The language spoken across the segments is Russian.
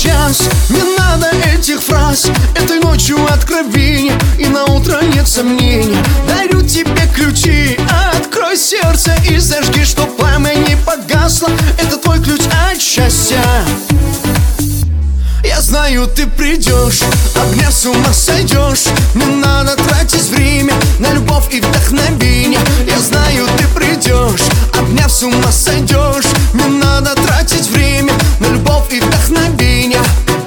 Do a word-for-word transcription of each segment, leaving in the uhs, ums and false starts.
сейчас, не надо этих фраз. Этой ночью откровение, и на утро нет сомнений. Дарю тебе ключи, открой сердце и зажги, чтоб пламя не погасло. Это твой ключ от счастья. Я знаю, ты придешь, обняв с ума сойдешь. Не надо тратить время на любовь и вдохновение. Я знаю, ты придешь, обняв с ума сойдешь. Не надо тратить время на любовь и вдохновение.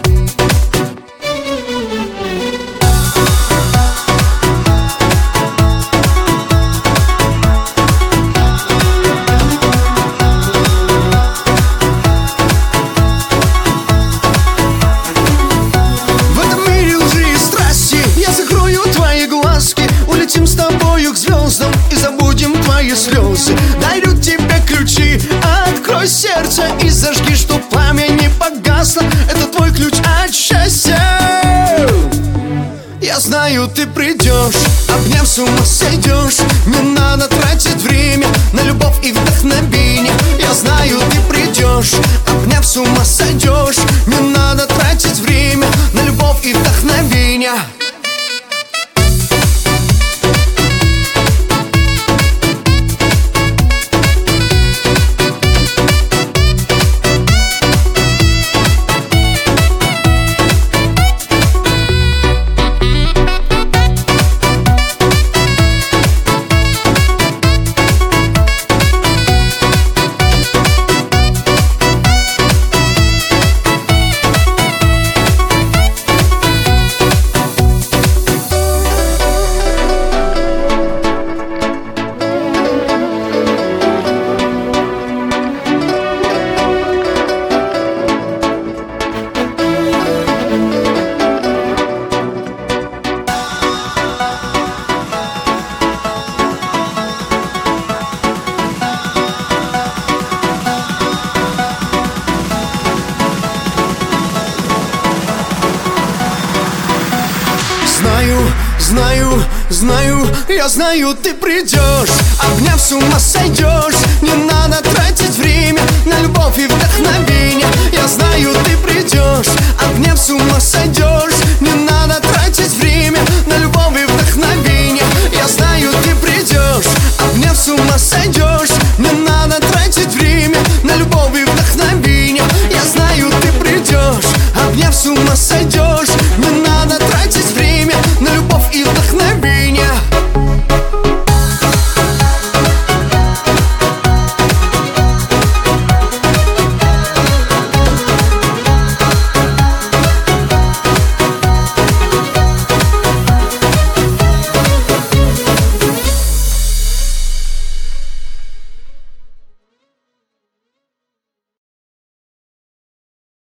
Улетим с тобою к звездам и забудем твои слезы. Дарю тебе ключи, открой сердце и зажги, чтоб пламя не погасло. Это твой ключ от счастья. Я знаю, ты придешь, обняв с ума сойдешь. Не надо тратить время на любовь и вдохновение. Я знаю, ты придешь, обняв с ума сойдешь. Не надо тратить время на любовь и вдохновение. Знаю, знаю, знаю, я знаю, ты придешь, обняв с ума сойдешь. Не надо тратить время на любовь и вдохновение.